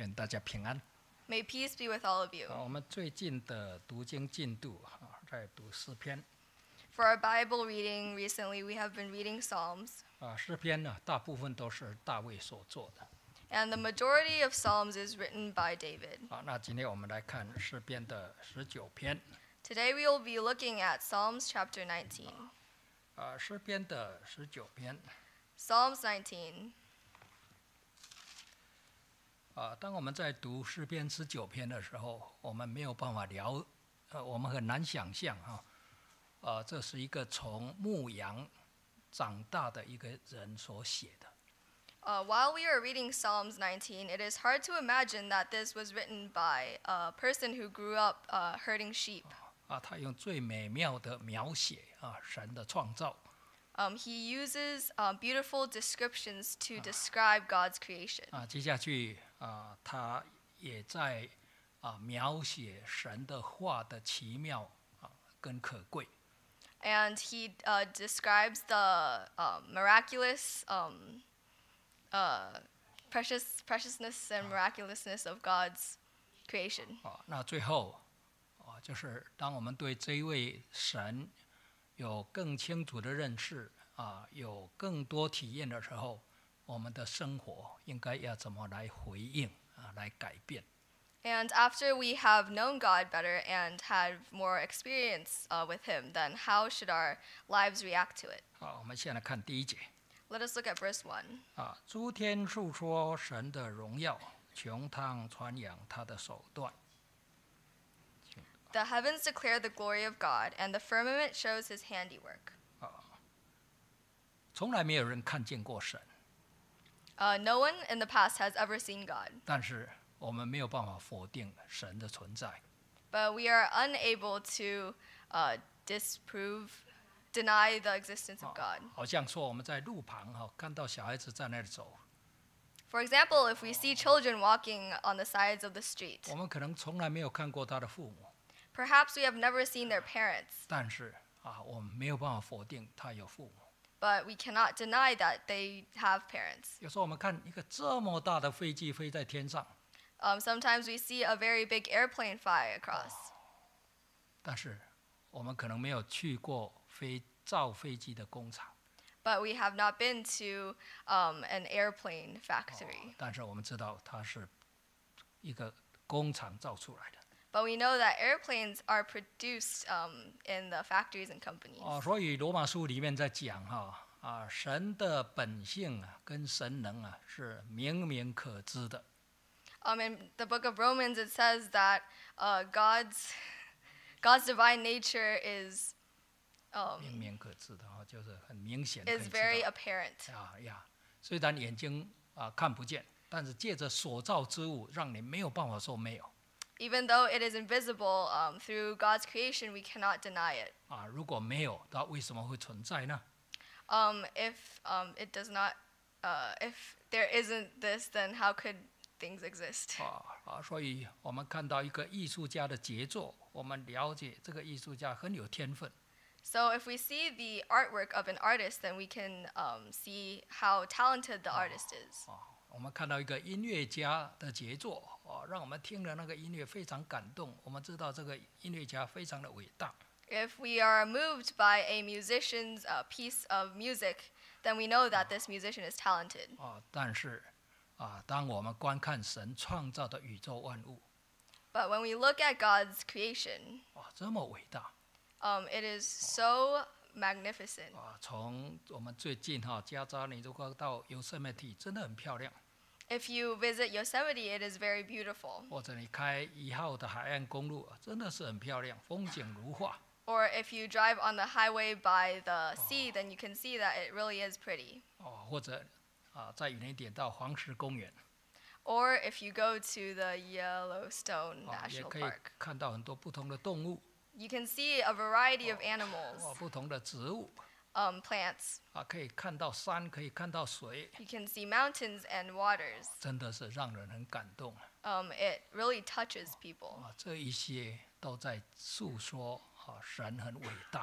愿大家平安。 May peace be with all of you. 我们最近的读经进度在读诗篇。 For our Bible reading recently, we have been reading Psalms. 诗篇呢，大部分都是大卫所作的。 And the majority of Psalms is written by David. 那今天我们来看诗篇的19篇。 Today we will be looking at Psalms chapter 19. 诗篇的19篇。 Psalms 19. 当我们在读诗篇19篇的时候，我们没有办法我们很难想象这是一个从牧羊长大的一个人所写的。 While we are reading Psalms 19, it is hard to imagine that this was written by a person who grew up herding sheep. 他用最美妙的描写神的创造。 He uses beautiful descriptions to describe God's creation. 接下去他也在描写神的话的奇妙跟可贵。 And he describes the miraculous preciousness and miraculousness of God's creation. 那最后就是当我们对这一位神有更清楚的认识有更多体验的时候，我们的生活应该要怎么来回应来改变。 And after we have known God better and have more experience with Him, then how should our lives react to it? 我们先来看第1节。 Let us look at verse 1. 诸天述说神的荣耀，穹苍传扬他的手段。 The heavens declare the glory of God, and the firmament shows His handiwork. 从来没有人看见过神， No one in the past has ever seen God, 但是我们没有办法否定神的存在。 but we are unable to deny the existence of God. 好像说我们在路旁看到小孩子在那里走， For example, if we see children walking on the sides of the street, 我们可能从来没有看过他的父母， perhaps we have never seen their parents, 但是我们没有办法否定他有父母。 but we cannot deny that they have parents. 有时候我们看一个这么大的飞机飞在天上， Sometimes we see a very big airplane fly across, 但是我们可能没有去过造飞机的工厂， but we have not been to an airplane factory. 但是我们知道它是一个工厂造出来的。 But we know that airplanes are produced in the factories and companies. 所以罗马书里面在讲神的本性跟神能是明明可知的。 In the book of Romans, it says that God's divine nature is 明明可知的就是很明显可以 is 知 very 道。 apparent. 虽然眼睛看不见，但是借着所造之物，让你没有办法说没有。 Even though it is invisible, through God's creation, we cannot deny it. 如果没有，它为什么会存在呢？ If it does not, if there isn't this, then how could things exist? 所以我们看到一个艺术家的杰作，我们了解这个艺术家很有天分。 So if we see the artwork of an artist, then we can see how talented the artist is. 我们看到一个音乐家的杰作，让我们听了那个音乐非常感动。我们知道这个音乐家非常的伟大。 If we are moved by a musician's piece of music, then we know that this musician is talented. 但是当我们观看神创造的宇宙万物， But when we look at God's creation, 这么伟大。 it is so magnificent. 从我们最近加州，你如果到 Yosemite， 真的很漂亮。 If you visit Yosemite, it is very beautiful. 或者你开1号的海岸公路，真的是很漂亮，风景如画。 Or if you drive on the highway by the sea, then you can see that it really is pretty. 或者再远一点到黄石公园， Or if you go to the Yellowstone 也 National 可以 Park, 看到很多不同的动物， you can see a variety of animals, 不同的植物， plants. 可以看到山，可以看到水， You can see mountains and waters. 真的是让人很感动。 It really touches people. 这一些都在诉说神很伟大。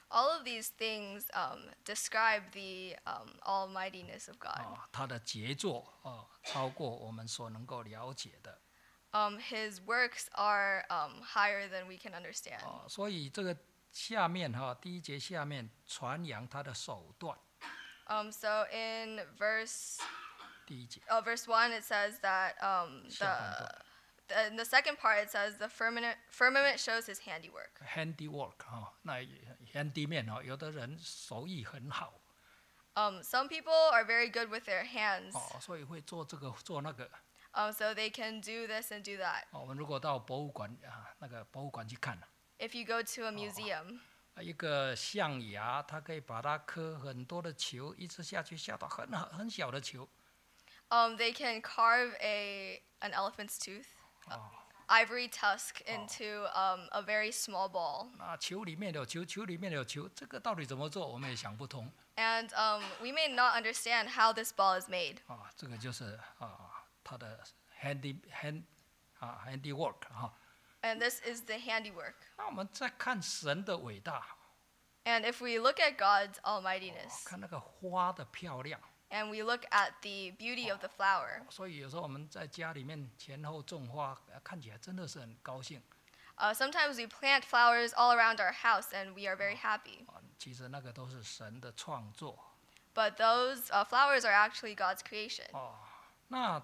All of these things describe the almightiness of God. 他的杰作超过我们所能够了解的。 His works are higher than we can understand. 所以这个下面第一节下面传扬他的手段。 So in verse 第一节 verse 1 it says that 下半段 in the second part it says the firmament shows his handiwork. handiwork 那 handy 面有的人手艺很好。 Some people are very good with their hands. 所以会做这个做那个。 So they can do this and do that. 我们如果到博物馆那个博物馆去看 If you go to a museum, 一个象牙，它可以把它刻很多的球，一直下去下到很小的球。 they can carve an elephant's tooth, ivory tusk into a very small ball. 那球里面有球，球里面有球，这个到底怎么做，我们也想不通。 And we may not understand how this ball is made. 这个就是他的 handiwork And this is the handiwork. 那我们再看神的伟大， And if we look at God's almightiness, 看那个花的漂亮。 and we look at the beauty of the flower, 所以有时候我们在家里面前后种花，看起来真的是很高兴。 sometimes we plant flowers all around our house and we are very happy. 其实那个都是神的创作。 But those flowers are actually God's creation. 那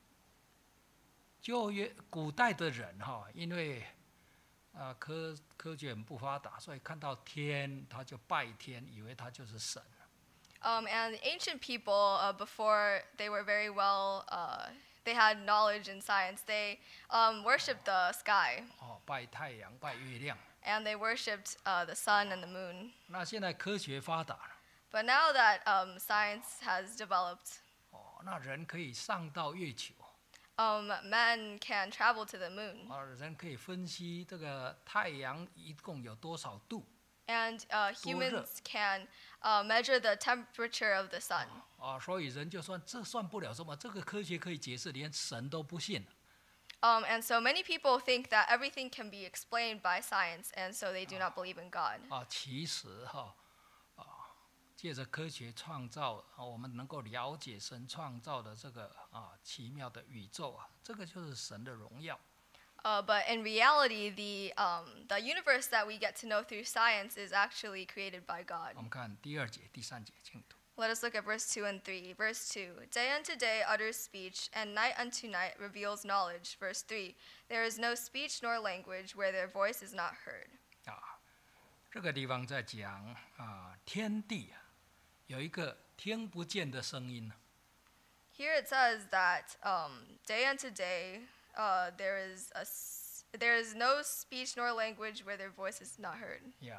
旧约古代的人因为科学很不发达，所以看到天他就拜天，以为他就是神。 And the ancient people, before they were very well, they had knowledge in science. They worshipped the sky. 拜太阳，拜月亮。 And they worshipped the sun and the moon. 那现在科学发达了， But now that science has developed, 那人可以上到月球， men can travel to the moon. 人可以分析这个太阳一共有多少度。 And humans can measure the temperature of the sun. 所以人就算这算不了什么，这个科学可以解释，连神都不信。 And so many people think that everything can be explained by science, and so they do not believe in God. 其实借着科学创造我们能够了解神创造的这个奇妙的宇宙这个就是神的荣耀。 But in reality, the universe that we get to know through science is actually created by God. 我们看第二节、第三节，请读。 Let us look at verse 2 and 3. Verse 2, day unto day utters speech, and night unto night reveals knowledge. Verse 3, there is no speech nor language where their voice is not heard. 这个地方在讲天地有一个听不见的声音。 Here it says that day unto day there is no speech nor language where their voice is not heard.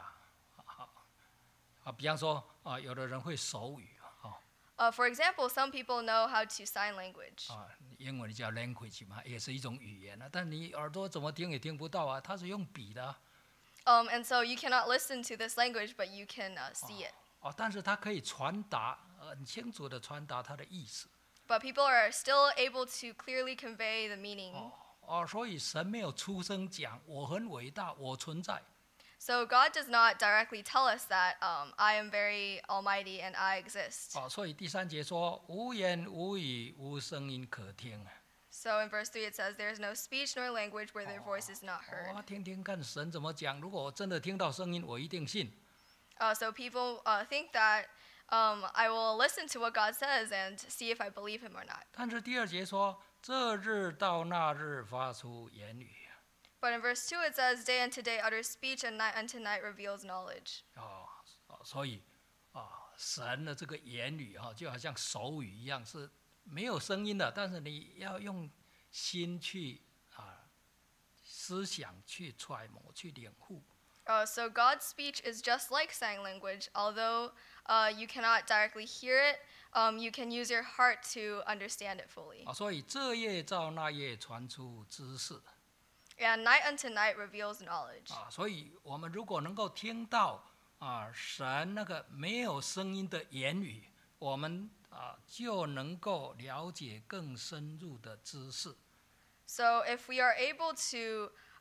比方说有的人会手语 For example, some people know how to sign language. 英文叫 language 嘛，也是一种语言但你耳朵怎么听也听不到它是用笔的。 And so you cannot listen to this language, but you can see it. 但是它可以传达很清楚的传达它的意思。 But people are still able to clearly convey the meaning. 所以神没有出声讲我很伟大，我存在。 So God does not directly tell us that I am very almighty and I exist. 所以第三节说无言无语，无声音可听。 So in verse 3 it says, there is no speech nor language where their voice is not heard. 听听看神怎么讲，如果我真的听到声音，我一定信。 So people think that I will listen to what God says and see if I believe him or not. 但是第二节说，这日到那日发出言语。 But in verse 2 it says, day unto day utters speech, and night unto night reveals knowledge. 所以神的这个言语就好像手语一样，是没有声音的，但是你要用心去思想去揣摩去领悟。 So God's speech is just like sign language. Although you cannot directly hear it, you can use your heart to understand it fully. 所以这夜照那夜传出知识。 And night unto night reveals knowledge. 所以我们如果能够听到神那个没有声音的言语，我们就能够了解更深入的知识。 So if we are able to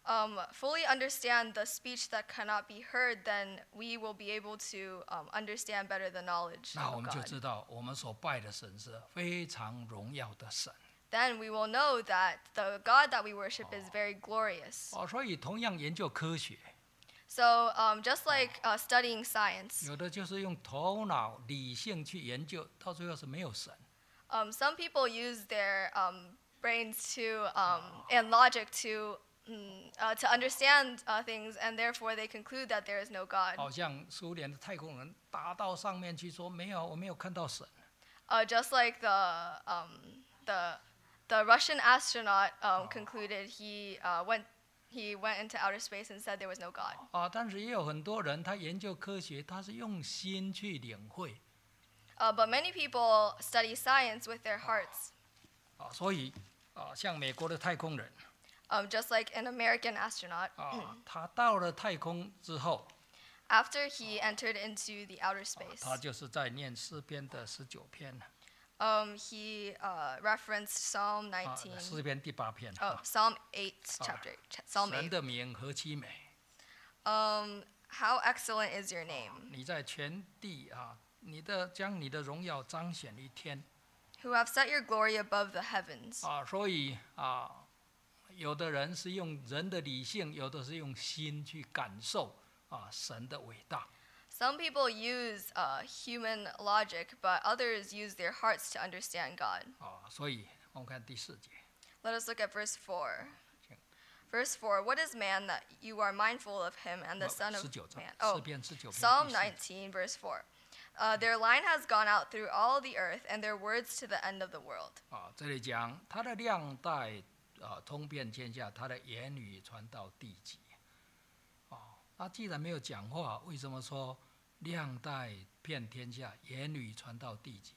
fully understand the speech that cannot be heard, then we will be able to understand better the knowledge 那我 of 们就 God. 知道我们所拜的神是非常荣耀的神。 Then we will know that the God that we worship is very glorious. 所以同样研究科学， So just like studying science, 有的就是用头脑理性去研究，到最后是没有神。 some people use their brains to and logic to understand things, and therefore they conclude that there is no God. 好像苏联的太空人打到上面去说没有，我没有看到神。 Just like the Russian astronaut concluded, he went into outer space and said there was no God. 但是也有很多人他研究科学，他是用心去领会。 But many people study science with their hearts. 所以像美国的太空人， Just like an American astronaut, 他到了太空之后， after he entered into the outer space, 他就是在念诗篇的19篇， he referenced Psalm 19. 诗篇第8篇。 Psalm 8 chapter. Psalm 神 8. 的名何其美！ How excellent is your name, 你在全地将你的荣耀彰显一天。 who have set your glory above the heavens. 所以有的人是用人的理性，有的是用心去感受神的伟大。 Some people use human logic, but others use their hearts to understand God. 所以我们看第4节， Let us look at verse 4. 请 Verse 4, what is man that you are mindful of him, and the son of 19章 man? 诗篇19篇 Psalm 第4 19, verse 4. Their line has gone out through all the earth, and their words to the end of the world. 这里讲他的量带通遍天下，他的言语传到地极。他既然没有讲话，为什么说量带遍天下，言语传到地极？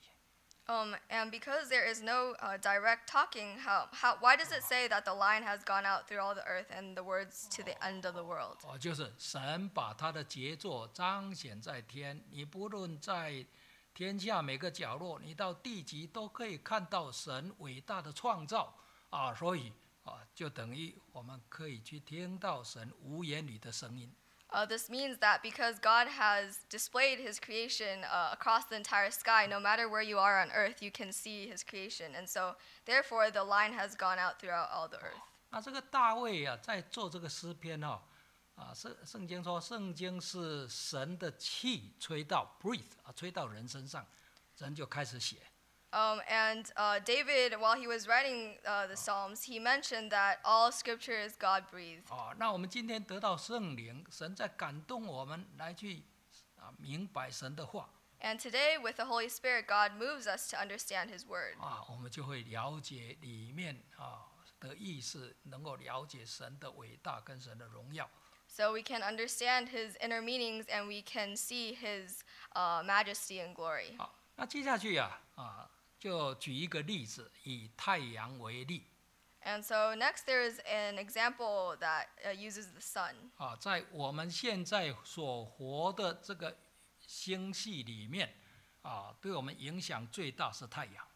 And because there is no direct talking, why does it say that the line has gone out through all the earth and the words to the end of the world? 就是神把他的杰作彰显在天，你不论在天下每个角落，你到地极都可以看到神伟大的创造所以就等于我们可以去听到神无言语的声音。 This means that because God has displayed his creation across the entire sky, no matter where you are on earth, you can see his creation. And so, therefore, the line has gone out throughout all the earth. 那这个大卫在做这个诗篇圣经说圣经是神的气吹到 breathe 吹到人身上，人就开始写。 And David, while he was writing the Psalms, he mentioned that all scripture is God-breathed. 那我们今天得到圣灵，神在感动我们来去明白神的话。 And today, with the Holy Spirit, God moves us to understand his word. 我们就会了解里面的意思，能够了解神的伟大跟神的荣耀。 So we can understand his inner meanings, and we can see his majesty and glory. 那接下去就举一个例子，以太阳为例。 And so next there is an example that uses the sun. 在我们现在所活的这个星系里面，对我们影响最大是太阳。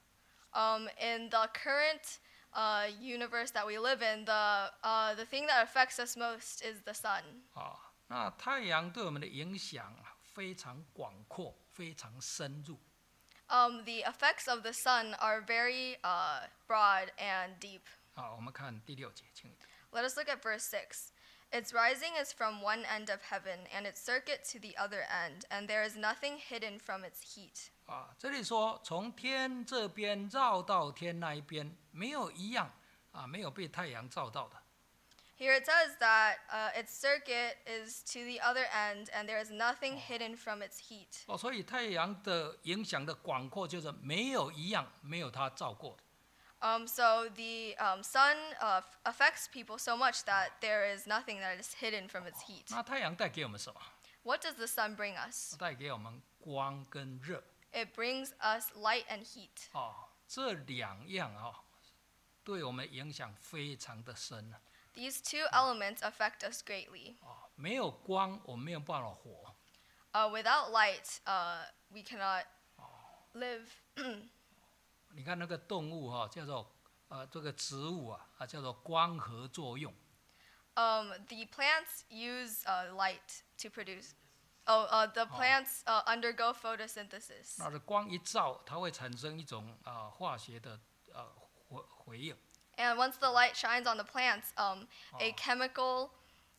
In the current universe that we live in, the thing that affects us most is the sun. 那太阳对我们的影响非常广阔，非常深入。 The effects of the sun are very broad and deep. 我们看第6节，请。 Let us look at verse 6. Its rising is from one end of heaven, and its circuit to the other end, and there is nothing hidden from its heat. 这里说从天这边绕到天那一边，没有一样没有被太阳照到的。 Here it says that its circuit is to the other end, and there is nothing hidden from its heat. 所以太阳的影响的广阔，就是没有一样没有它照过的。 So the sun affects people so much that there is nothing that is hidden from its heat. 那太阳带给我们什么？ What does the sun bring us? 带给我们光跟热。 It brings us light and heat. 这2样对我们影响非常的深。 These two elements affect us greatly. 没有光，我们没有办法活。 Without light, we cannot live. 你看那个动物叫做这个植物叫做光合作用。 The plants use light to produce. The plants undergo photosynthesis. 那的光一照，它会产生一种化学的回应。 And once the light shines on the plants, a chemical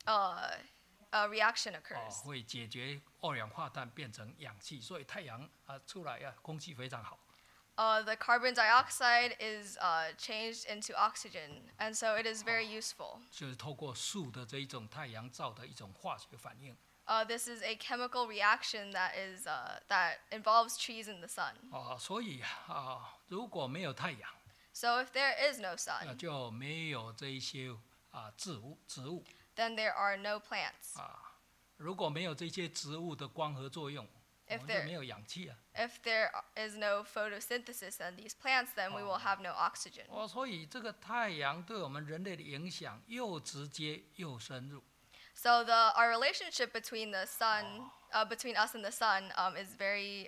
reaction occurs. 会解决二氧化碳变成氧气，所以太阳出来空气非常好。 The carbon dioxide is changed into oxygen, and so it is very useful. 就是透过树的这一种太阳照的一种化学反应。 This is a chemical reaction that involves trees in the sun. 所以如果没有太阳， So if there is no 那 sun, 就没有这一些植物。 then there are no plants. 如果没有这些植物的光合作用，我 If 们就 there 没有氧气啊。 if there is no photosynthesis in these plants, then we will have no oxygen. 所以这个太阳对我们人类的影响又直接又深入。 So our relationship between the sun, between us and the sun, is very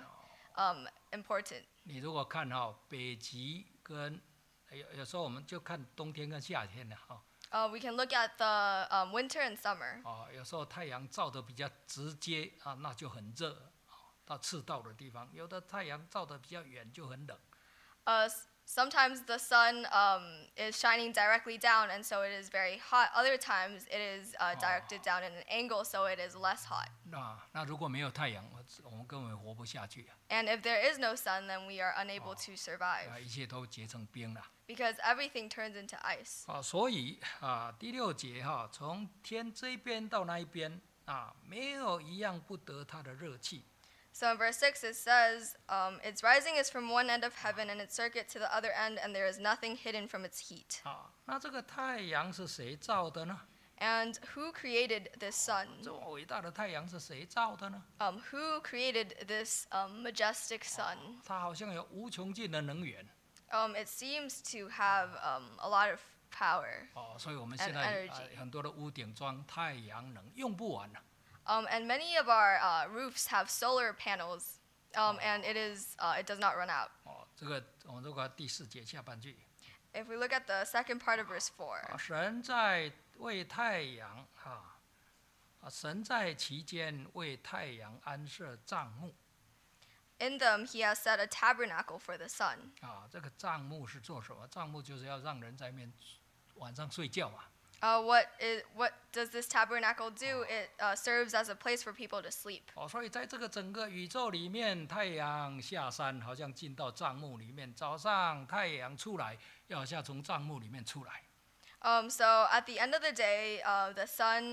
important. 你如果看北极跟有时候我们就看冬天跟夏天的 We can look at the winter and summer. 有时候太阳照得比较直接那就很热到赤道的地方；有的太阳照得比较远就很冷。 Sometimes the sun is shining directly down, and so it is very hot. Other times it is directed down in an angle, so it is less hot. 那如果没有太阳，我们根本活不下去 And if there is no sun, then we are unable to survive 一切都结成冰了。 because everything turns into ice. 所以第6节从天这一边到那一边没有一样不得它的热气。 So in verse 6 it says, its rising is from one end of heaven, and its circuit to the other end, and there is nothing hidden from its heat. 那这个太阳是谁造的呢？ And who created this sun? 这么伟大的太阳是谁造的呢？ Who created this majestic sun? 它好像有无穷尽的能源。 It seems to have a lot of power. 所以我们现在 energy. 很多的屋顶装太阳能，用不完了。 And many of our roofs have solar panels, and it does not run out. 这个我们如果第4节下半句， If we look at the second part of verse 4, 神在为太阳神在其间为太阳安设帐幕。 in them he has set a tabernacle for the sun. 这个帐幕是做什么？帐幕就是要让人在面晚上睡觉嘛。 What does this tabernacle do? It serves as a place for people to sleep. 所以在这个整个宇宙里面，太阳下山好像进到帐幕里面，早上太阳出来，又好像从帐幕里面出来。 So at the end of the day, the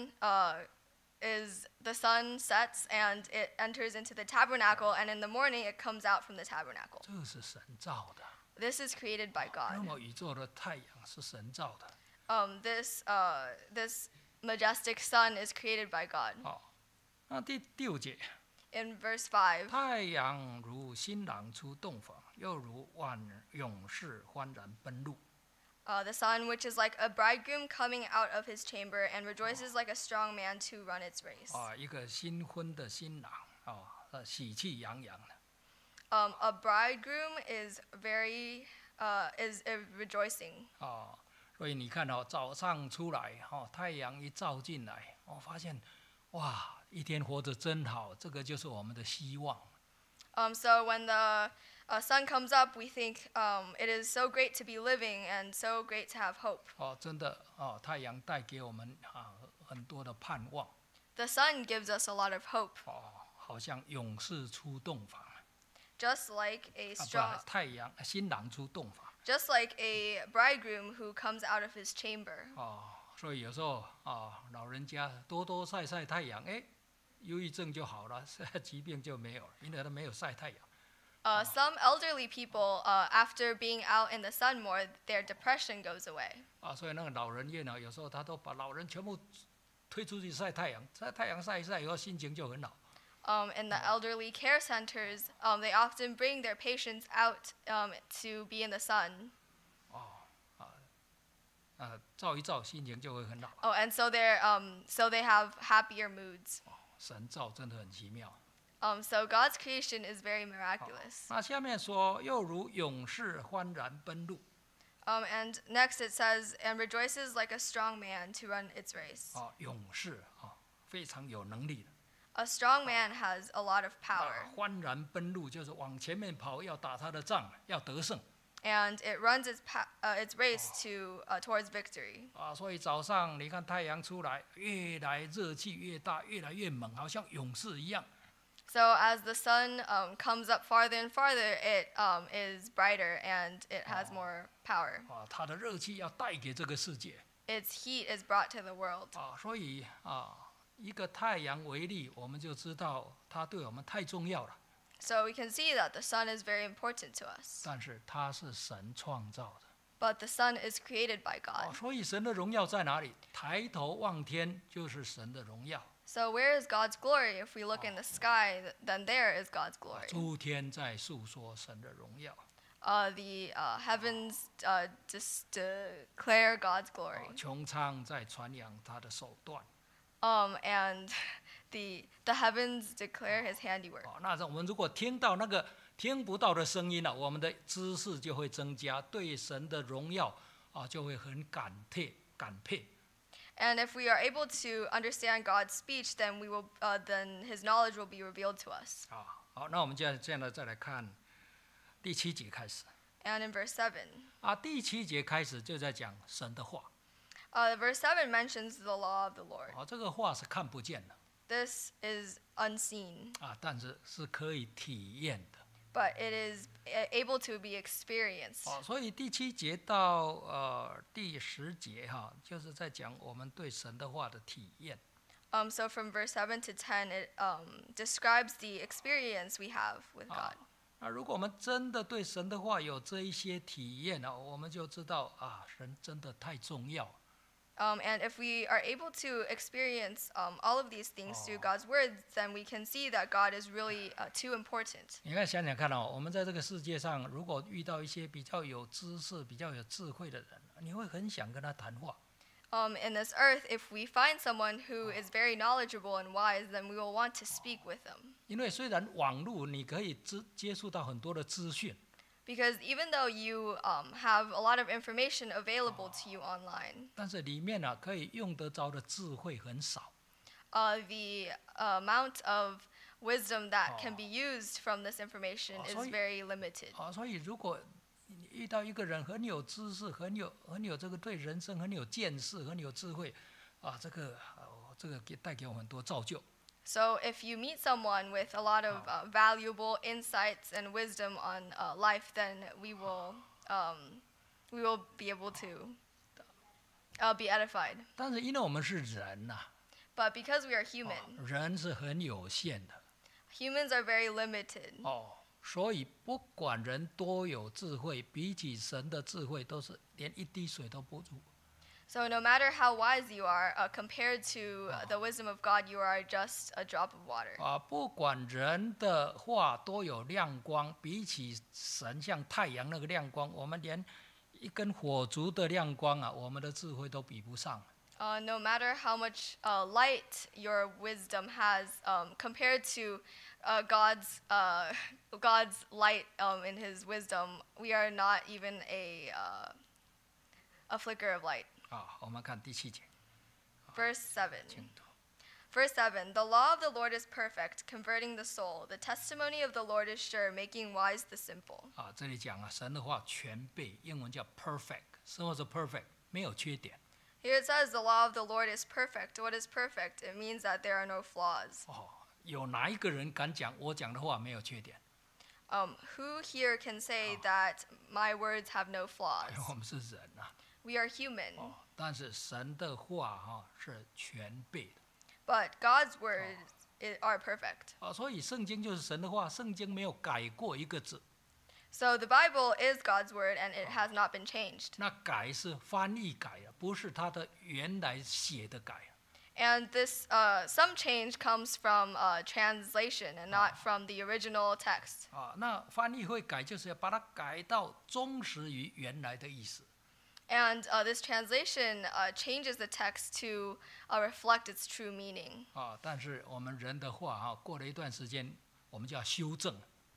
sun sets and it enters into the tabernacle, and in the morning it comes out from the tabernacle. 这是神造的。 This is created by 那 God. 么宇宙的太阳是神造的。 This majestic sun is created by God. 那第6节， In verse 5, 太阳如新郎出洞房，又如勇士欢然奔路。 the sun, which is like a bridegroom coming out of his chamber and rejoices like a strong man to run its race. 一个新婚的新郎喜气洋洋的。 A bridegroom is rejoicing. 所以你看早上出来太阳一照进来，发现哇，一天活得真好，这个就是我们的希望。 So when the sun comes up, we think it is so great to be living and so great to have hope. 真的太阳带给我们很多的盼望。 The sun gives us a lot of hope. 好像勇士出洞房。 Just like a strong, 太阳新郎出洞房。 just like a bridegroom who comes out of his chamber. 所以有时候老人家多多晒晒太阳，忧郁症就好了，疾病就没有了，因为他没有晒太阳。 Some elderly people, after being out in the sun more, their depression goes away. 所以那个老人院有时候他都把老人全部推出去晒太阳，晒太阳晒一晒以后心情就很好。 In the elderly care centers, they often bring their patients out to be in the sun. 照一照心情就会很好。 And so they have happier moods. 神造真的很奇妙。 So God's creation is very miraculous. 那下面说又如勇士欢然奔路。 And next it says, and rejoices like a strong man to run its race. 勇士非常有能力的。 A strong man has a lot of power, 欢然奔路就是往前面跑，要打他的仗，要得胜。 and it runs its race towards victory. 所以早上你看太阳出来，越来热气越大，越来越猛，好像勇士一样。 So as the sun comes up farther and farther, it is brighter and it has more power. 它的热气要带给这个世界。 Its heat is brought to the world. 所以一个太阳为例，我们就知道它对我们太重要了。 So we can see that the sun is very important to us. 但是它是神创造的。 But the sun is created by God. 所以神的荣耀在哪里？抬头望天就是神的荣耀。 So where is God's glory? If we look in the sky, then there is God's glory. 诸天在诉说神的荣耀。 The heavens declare God's glory. 穹苍在传扬他的手段。 And the heavens declare His handiwork. 那我们如果听到那个听不到的声音我们的知识就会增加，对神的荣耀就会很感佩。 And if we are able to understand God's speech, then then His knowledge will be revealed to us. 好，那我们现在再来看第7节开始。 And in verse 7, 第7节开始就在讲神的话。 verse 7 mentions the law of the Lord. 这个话是看不见的。 This is unseen, 但是是可以体验的。 but it is able to be experienced. 所以第7节到第10节就是在讲我们对神的话的体验。 So from verse 7 to 10, it describes the experience we have with God. 那如果我们真的对神的话有这一些体验我们就知道神真的太重要。 And if we are able to experience all of these things through God's words, then we can see that God is really too important. 你看想想看我们在这个世界上，如果遇到一些比较有知识、比较有智慧的人，你会很想跟他谈话。 In this earth, if we find someone who is very knowledgeable and wise, then we will want to speak with them. 因为虽然网络你可以接触到很多的资讯， Because even though you have a lot of information available to you online, 但是里面可以用得着的智慧很少。 the amount of wisdom that can be used from this information is very limited. 所以如果你遇到一个人很有知识、很有这个对人生很有见识、很有智慧，这个带给我们很多造就。 So if you meet someone with a lot of valuable insights and wisdom on life, then we will be able to be edified. 但是因为我们是人 But because we are human, 人是很有限的。 humans are very limited. 所以不管人多有智慧，比起神的智慧，都是连一滴水都不如。 So no matter how wise you are, compared to the wisdom of God, you are just a drop of water. 不管人的话多有亮光，比起神像太阳那个亮光，我们连一根火烛的亮光我们的智慧都比不上。 No matter how much light your wisdom has, compared to God's light in His wisdom, we are not even a flicker of light. 我们看第7节。 Verse 7. 请读 Verse 7. The law of the Lord is perfect, converting the soul. The testimony of the Lord is sure, making wise the simple. 这里讲神的话全备，英文叫 perfect。什么是 perfect？ 没有缺点。 Here it says the law of the Lord is perfect. What is perfect? It means that there are no flaws. 有哪一个人敢讲我讲的话没有缺点？ Who here can say that my words have no flaws? 我们是人 We are human. 但是神的话是全备的。 But God's words are perfect. 所以圣经就是神的话，圣经没有改过一个字。 So the Bible is God's word and it has not been changed. 那改是翻译改不是他的原来写的改。 And this some change comes from translation and not from the original text. 那翻译会改，就是要把它改到忠实于原来的意思。 And this translation changes the text to reflect its true meaning. 但是我们人的话过了一段时间，我们就要修正。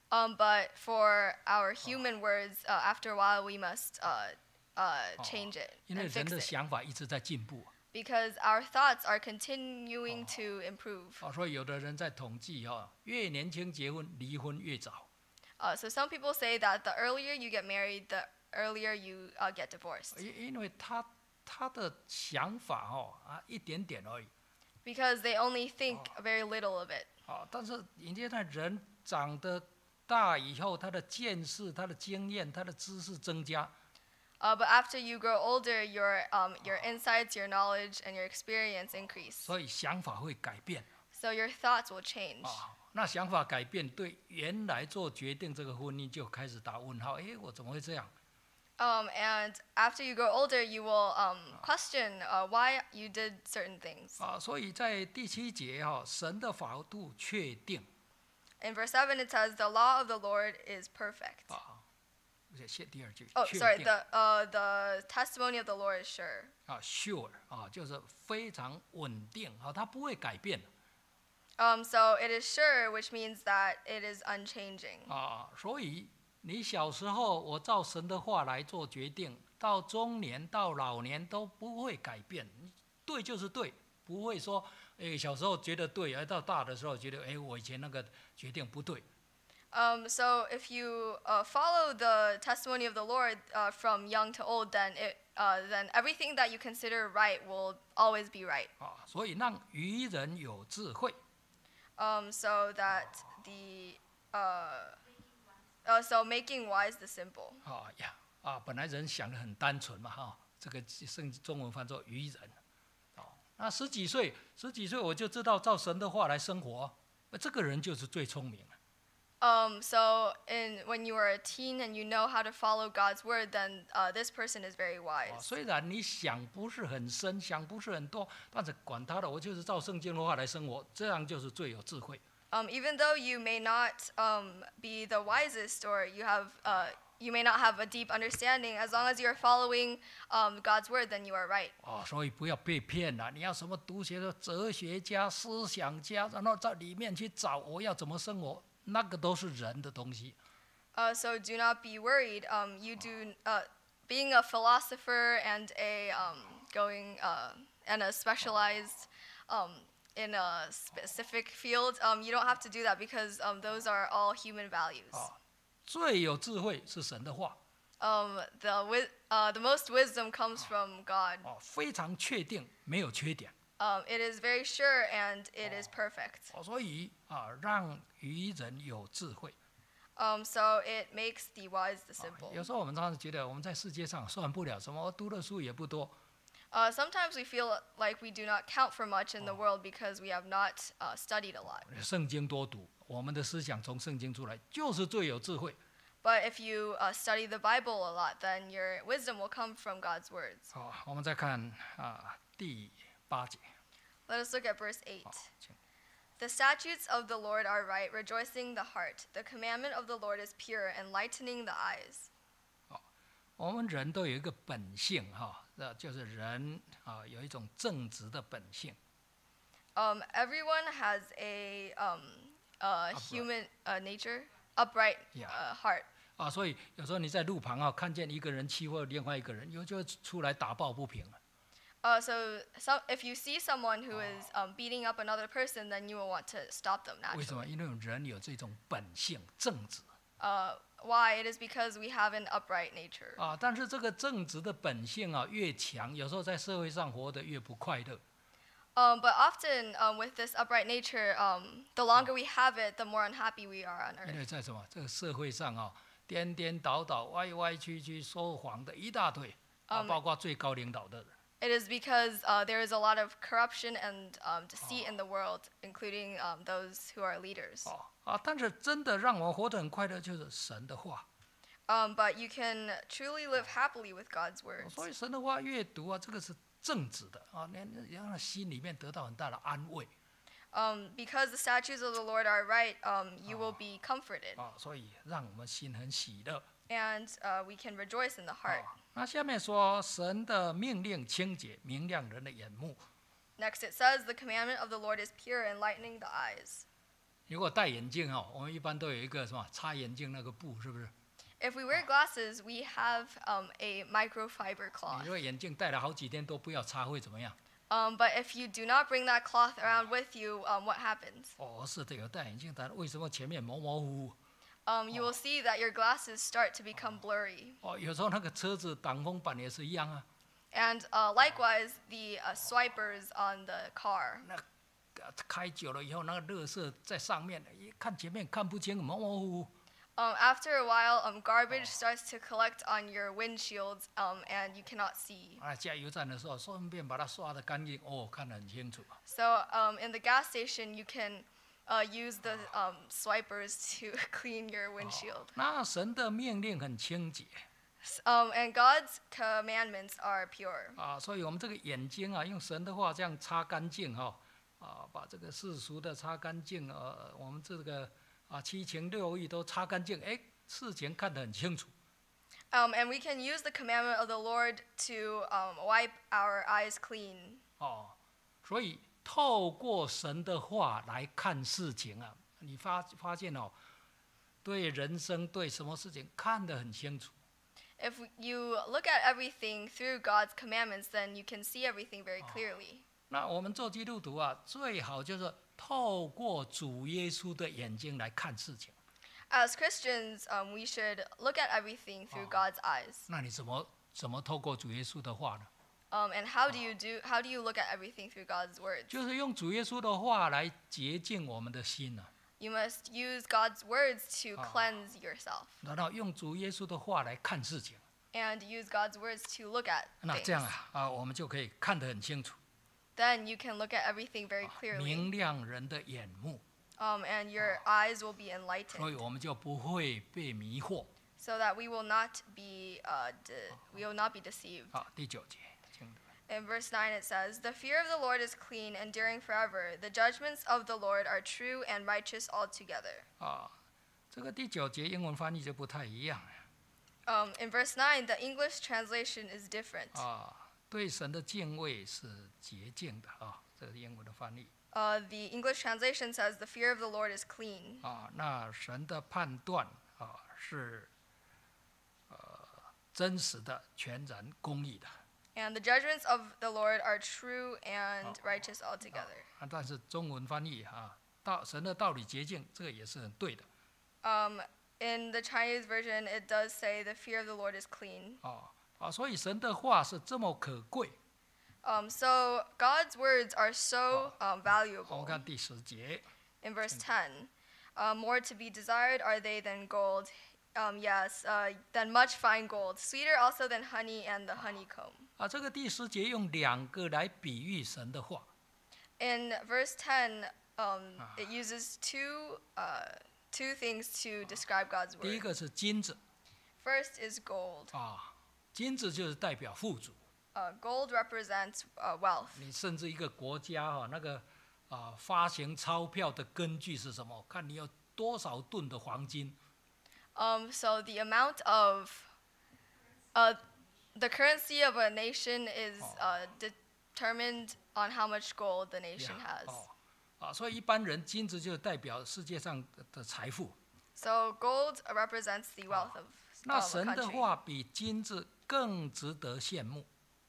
But for our human words, after a while we must change it 因为 and 人 fix 的 it 想法一直在进步 because our thoughts are continuing to improve. 所以有的人在统计越年轻结婚，离婚越早。 So some people say that the earlier you get married, the earlier you get divorced 因为他的想法一点点而已 because they only think very little of it. 但是你现在人长得大以后，他的见识、他的经验、他的知识增加， But after you grow older, your insights, your knowledge, and your experience increase. 所以想法会改变 So your thoughts will change. 那想法改变，对原来做决定这个婚姻就开始打问号。我怎么会这样？ And after you grow older, you will question why you did certain things. 所以在第7节神的法度确定 In verse 7, it says, "The law of the Lord is perfect." 写第2句 Oh, 确 sorry. 定 The testimony of the Lord is sure. sure 就是非常稳定它不会改变 So it is sure, which means that it is unchanging. 所以你小时候我照神的话来做决定，到中年到老年都不会改变，对就是对，不会说小时候觉得对，而到大的时候觉得我以前那个决定不对。 So if you follow the testimony of the Lord from young to old, then everything that you consider right will always be right. 所以让愚人有智慧 So that so making wise the simple. 本来人想得很单纯嘛这个圣经中文翻作愚人那十几岁我就知道照神的话来生活，这个人就是最聪明了。 So when you are a teen and you know how to follow God's word, then this person is very wise. 虽然你想不是很深，想不是很多，但是管他的，我就是照圣经的话来生活，这样就是最有智慧。 Even though you may not be the wisest or you may not have a deep understanding, as long as you are following God's word, then you are right. 所以不要被骗了。你要什么读写的哲学家、思想家，然后在里面去找我要怎么生活，那个都是人的东西。 So do not be worried. Being a philosopher and and a specialized in a specific field, you don't have to do that because those are all human values. 最有智慧是神的话。 The most wisdom comes from God. 非常确定，没有缺点。 It is very sure and it is perfect. 所以让愚人有智慧。 So it makes the wise the simple. 有时候我们常常觉得我们在世界上算不了什么，我读的书也不多。 Sometimes we feel like we do not count for much in the world because we have not studied a lot. 圣经多读，我们的思想从圣经出来，就是最有智慧。 But if you study the Bible a lot, then your wisdom will come from God's words. 我们再看第8节。 Let us look at verse 8. 请 The statutes of the Lord are right, rejoicing the heart. The commandment of the Lord is pure, enlightening the eyes. 我们人都有一个本性就是人有一种正直的本性。 Everyone has a human nature, upright heart. 所以有时候你在路旁看见一个人欺负另外一个人，就会出来打抱不平。 So if you see someone who is beating up another person, then you will want to stop them 为什么？ naturally. 因为人有这种本性，正直。 Why? It is because we have an upright nature. 但是这个正直的本性越强，有时候在社会上活得越不快乐。 But often with this upright nature, the longer we have it, the more unhappy we are on 因 earth. 为在什么这个社会上颠颠倒倒、歪歪曲曲、说谎的一大堆包括最高领导的人。 It is because there is a lot of corruption and deceit in the world, including those who are leaders. 但是真的让我活得很快乐，就是神的话。 But you can truly live happily with God's words. 所以神的话阅读这个是正直的让他心里面得到很大的安慰。 Because the statutes of the Lord are right, you will be comforted. 所以让我们心很喜乐。 And we can rejoice in the heart. 那下面说神的命令清洁，明亮人的眼目。 Next it says, the commandment of the Lord is pure, enlightening the eyes. 如果戴眼镜哦，我们一般都有一个什么擦眼镜那个布，是不是？ If we wear glasses, we have a microfiber 你 cloth. 如果眼镜戴了好几天都不要擦，会怎么样？ But if you do not bring that cloth around with you, what happens? 哦，是的，有戴眼镜，但为什么前面模模糊糊？ You will see that your glasses start to become blurry. 哦，有时候那个车子挡风板也是一样啊， And likewise, the swipers on the car. 那开久了以后，那个垃圾在上面，一看前面看不清，模模糊糊。 After a while, garbage starts to collect on your windshields, and you cannot see. 啊，加油站的时候顺便把它刷得干净，哦，看得很清楚。 So in the gas station, you can use the swipers to clean your windshield. 那神的命令很清洁 And God's commandments are pure. 啊，所以我们这个眼睛啊，用神的话这样擦干净哈，啊，把这个世俗的擦干净，我们这个啊七情六欲都擦干净，哎，事情看得很清楚。 And we can use the commandment of the Lord to wipe our eyes clean. 哦，所以透过神的话来看事情啊，你发现哦，对人生对什么事情看得很清楚。 If you look at everything through God's commandments, then you can see everything very clearly. 那我们做基督徒啊，最好就是透过主耶稣的眼睛来看事情。 As Christians, we should look at everything through God's eyes. 那你怎么透过主耶稣的话呢？ And how do you look at everything through God's words? 就是用主耶稣的话来洁净我们的心啊， You must use God's words to cleanse yourself, 然后用主耶稣的话来看事情。 and use God's words to look at 那这样 things. 啊，我们就可以看得很清楚， Then you can look at everything very clearly, 明亮人的眼目， and your eyes will be 所以 enlightened, 我们就不会被迷惑。 so that we will not be deceived. 好，第9节，请读。 In verse 9 it says, "The fear of the Lord is clean, enduring forever. The judgments of the Lord are true and righteous altogether." 啊，这个第9节英文翻译就不太一样 In verse 9, the English translation is different. 啊，对神的敬畏是洁净的啊，这是英文的翻译 The English translation says, "The fear of the Lord is clean." 啊。那神的判断啊是真实的、全然公义的 And the judgments of the Lord are true and righteous altogether. 啊。但是中文翻译啊，神的道理洁净，这个也是很对的 In the Chinese version, it does say, "The fear of the Lord is clean." 啊。所以神的话是这么可贵。 So God's words are so 我们 valuable. 看第10节 In verse 10, "More to be desired are they than gold, yes, than much fine gold, sweeter also than honey and the honeycomb." 啊，这个第10节用2个来比喻神的话 In verse 10, it uses two things to describe God's 第一 word. 个是金子 First is gold. 啊，金子就是代表富足。 Gold represents wealth. 你甚至一个国家哈、那个发行钞票的根据是什么？看你有多少吨的黄金 So the amount of the currency of a nation is determined on how much gold the nation has. 所以一般人金子就代表世界上的财富。 So gold represents the wealth of 那 a 神的 country. 话比金子更值得羡慕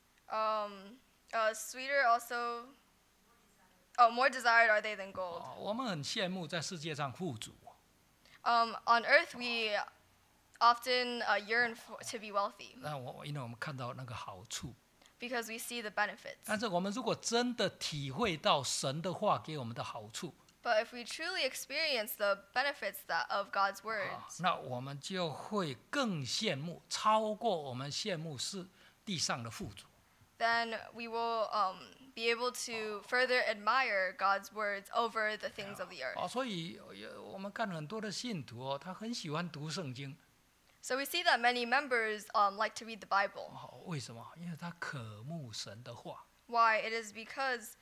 Sweeter also. More desired are they than gold. 我们很羡慕在世界上富足 On earth, we often yearn to be wealthy 那因为我们看到那个好处。 because we see the benefits. 但是我们如果真的体会到神的话给我们的好处 But if we truly experience the benefits of God's words, 那我们就会更羡慕，超过我们羡慕是地上的富足。 then we will be able to further admire God's words over the things of the earth. 所以我们看很多的信徒他很喜欢读圣经。 So we see that many members like to read the Bible. 为什么？因为他渴慕神的话。 Why? It is because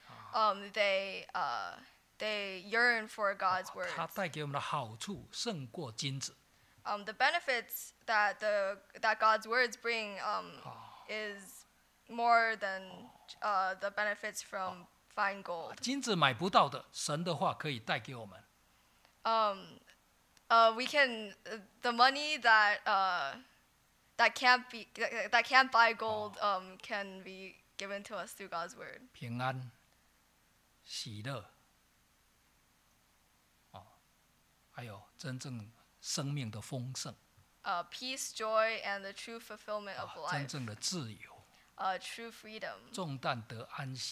they yearn for God's 它 words. 带给我们的好处胜过金子。 The benefits that God's words bring is more than the benefits from fine gold. 金子买不到的，神的话可以带给我们。 We can the money that that can't buy gold can be given to us through God's word. 平安、喜乐，还有真正生命的丰盛， Peace, joy, and the true fulfillment of 真 life. 正的自由， True freedom. 重担得安息，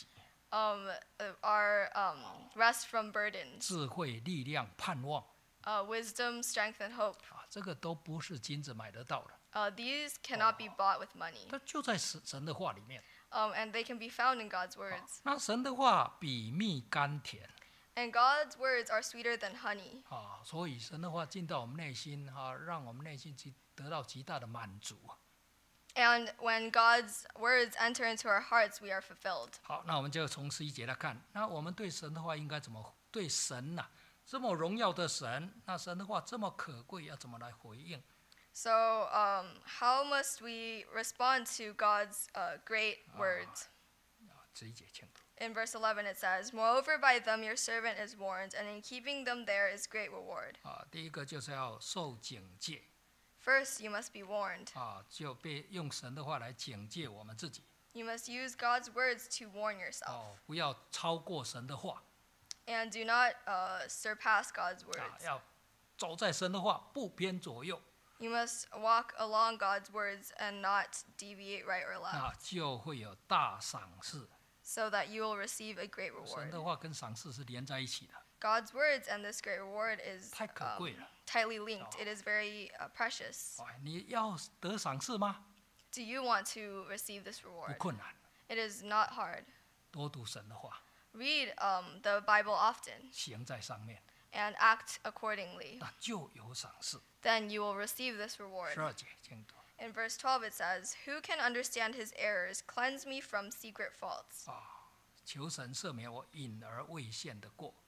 Our rest from burdens. 智慧、力量、盼望， Wisdom, strength, and hope. 这个都不是金子买得到的， These cannot be bought with money. 它就在神的话里面。 And they can be found in God's words. 那神的话比蜜甘甜 And God's words are sweeter than honey. 所以神的话进到我们内心让我们内心得到极大的满足。 And when God's words enter into our hearts, we are fulfilled. 好，那我们就从11节来看，那我们对神的话应该怎么对神呐、这么荣耀的神，那神的话这么可贵，要怎么来回应？ So, how must we respond to God's great words? 11节请读。 In verse 11 it says, Moreover by them your servant is warned, and in keeping them there is great reward. 第一个就是要受警戒 First, you must be warned. 就被用神的话来警戒我们自己 You must use God's words to warn yourself. 不要超过神的话 And do not surpass God's words. 要走在神的话不偏左右 You must walk along God's words and not deviate right or left, 就会有大赏赐。 so that you will receive a great 神 reward. 的话跟赏赐是连在一起的， God's words and this great reward is 太可贵了。 tightly linked. It is very precious. 你要得赏赐吗？ Do you want to receive this 不 reward? 困难， It is not hard. 多读神的话， Read the Bible often 行在上面， and act accordingly. 那就有赏赐。 Then you will receive this reward. 12节，请读 In verse 12 it says, Who can understand his errors? Cleanse me from secret faults. 求神赦免我隐而未现的过。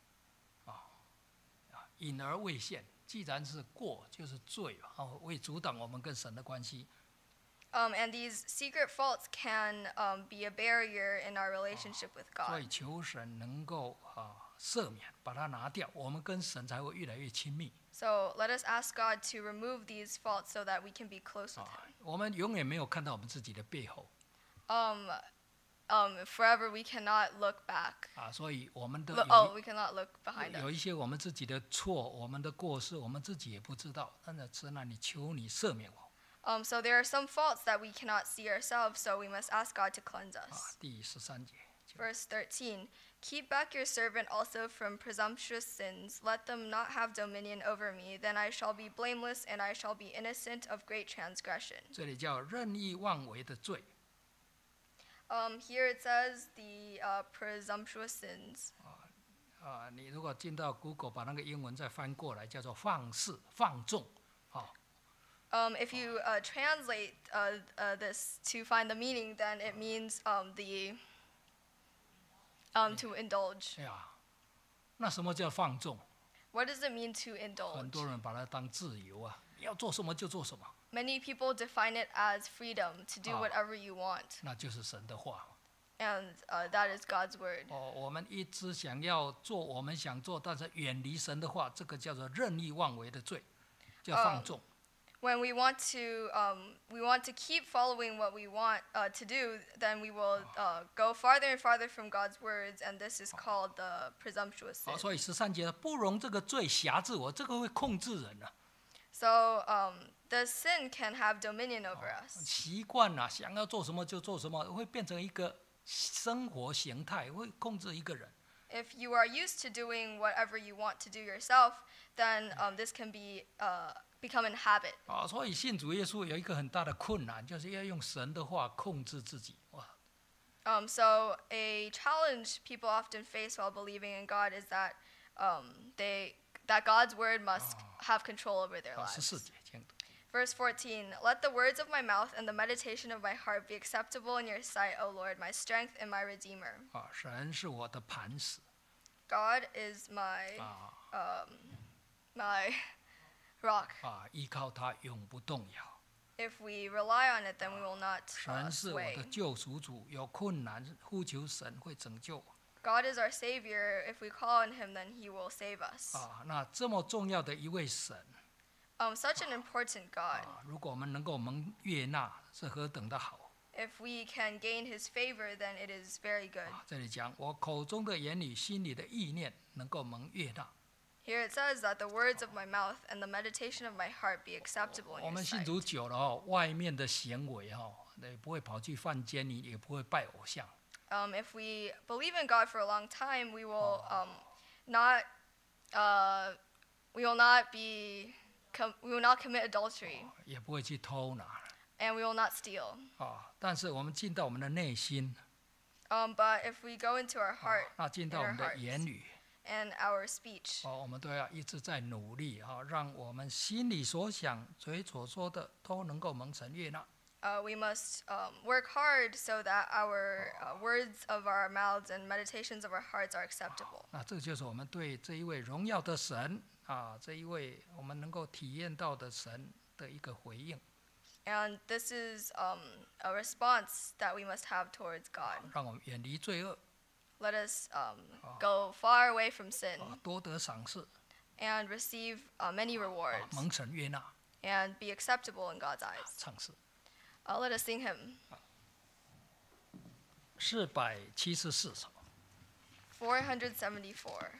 隐而未现，既然是过，就是罪会阻挡我们跟神的关系。 And these secret faults can be a barrier in our relationship with 所 God. 以求神能够赦免，把它拿掉，我们跟神才会越来越亲密。 So let us ask God to remove these faults so that we can be close with Him. 我们永远没有看到我们自己的背后 Forever we cannot look back. 所以我们的 We cannot look behind us. 有一些我们自己的错，我们的过失，我们自己也不知道。但是神啊，你求你赦免我。 So there are some faults that we cannot see ourselves, so we must ask God to cleanse us. 第13节， Verse 13, Keep back your servant also from presumptuous sins. Let them not have dominion over me. Then I shall be blameless, and I shall be innocent of great transgression. 这里叫任意妄为的罪 Here it says the presumptuous sins. 你如果进到 Google 把那个英文再翻过来，叫做放肆、放纵。 If you translate this to find the meaning, then it means to indulge. 那什么叫放纵？ What does it mean to 很 indulge? 多人把它当自由你要做什么就做什么， Many people define it as freedom to do whatever you want, 那就是神的话。 and that is God's word. 我们一直想要做我们想做，但是远离神的话，这个叫做任意妄为的罪，叫放纵。 When we want to keep following what we want to do, then we will go farther and farther from God's words, and this is called the presumptuous sin. 所以13节不容这个罪辖制我，这个会控制人 So the sin can have dominion over us. 习惯想要做什么就做什么，会变成一个生活形态，会控制一个人。 If you are used to doing whatever you want to do yourself, then this can become a habit. 所以信主耶稣有一个很大的困难，就是要用神的话控制自己。 So a challenge people often face while believing in God is that that God's word must have control over their 14 lives. 节，请读 Verse 14, Let the words of my mouth and the meditation of my heart be acceptable in your sight, O Lord, my strength and my redeemer. 神是我的磐石 God is my my rock. 依靠他永不动摇。 If we rely on it, then we will not 神是我的 sway. 救赎主，有困难呼求神会拯救我。 God is our Savior. If we call on Him, then He will save us. 那这么重要的一位神， Such an important God. 如果我们能够蒙悦纳，是何等的好！ If we can gain His favor, then it is very good. 这里讲我口中的言语、心里的意念能够蒙悦纳。 Here it says that the words of my mouth and the meditation of my heart be acceptable 我 in Your 们信 sight. 主久了外面的行为也不会跑去犯奸淫，也不会拜偶像。 If we believe in God for a long time, we will not commit adultery, 也不会去偷拿。 and we will not steal. 但是我们进到我们的内心， But if we go into our heart 那进到我们的言语， and our speech, 我们都要一直在努力让我们心里所想、嘴所说的都能够蒙神悦纳。 we must work hard so that our words of our mouths and meditations of our hearts are acceptable. 那这就是我们对这一位荣耀的神这一位我们能够体验到的神的一个回应。 And this is a response that we must have towards God. 让我们远离罪恶， Let us go far away from sin 多得赏赐， and receive many rewards 蒙神悦纳。 and be acceptable in God's eyes. 唱诗 Let us sing him. 474首。 474.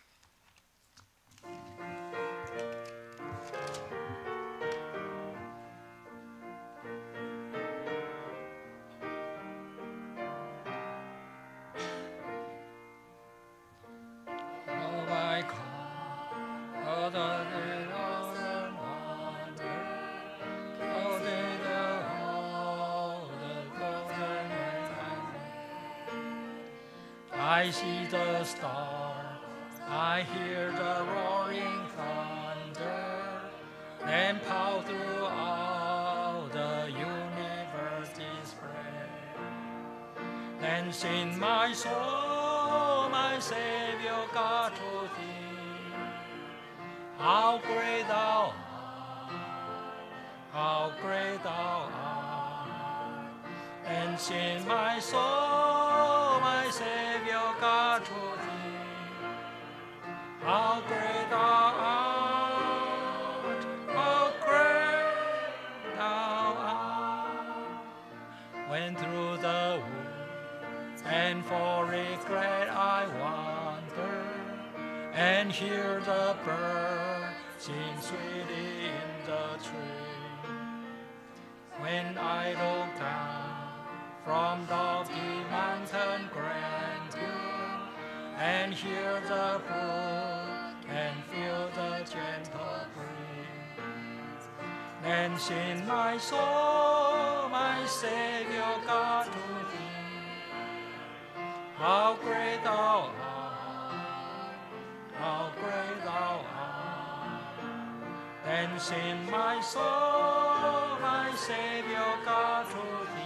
I see the star, I hear the roaring thunder, then power throughout the universe display. Then sing my soul, my Savior God, to thee. How great thou art, how great thou art. And sing my soul, my Savior God, to thee. How great thou art, how great thou art. When through the woods and forest great I wander, and hear the birds sing sweetly in the tree. When I look down from lofty mountain grandeur, and hear the brook and feel the gentle breeze, then sing my soul, my Savior God, to thee. How great thou art, how great thou art. Then sing my soul, my Savior God, to thee.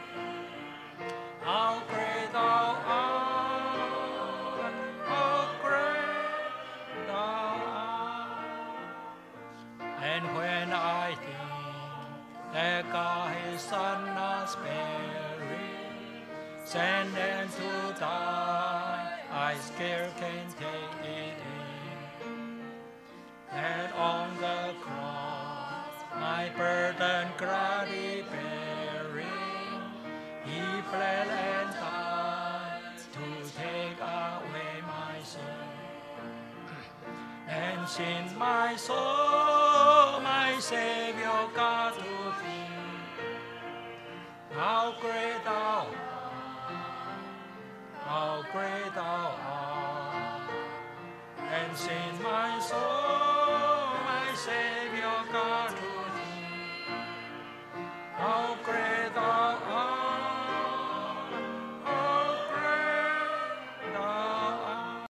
How great thou art, how great thou art. And when I think that God his Son not sparing, sent them to die, I scarce can take it in. That on the cross my burden gladly bearing, he bled and died to take away my sin. And sing my soul, my Savior God, to thee. How great thou art, how great thou art. And sing my soul, my Savior God, to thee. How great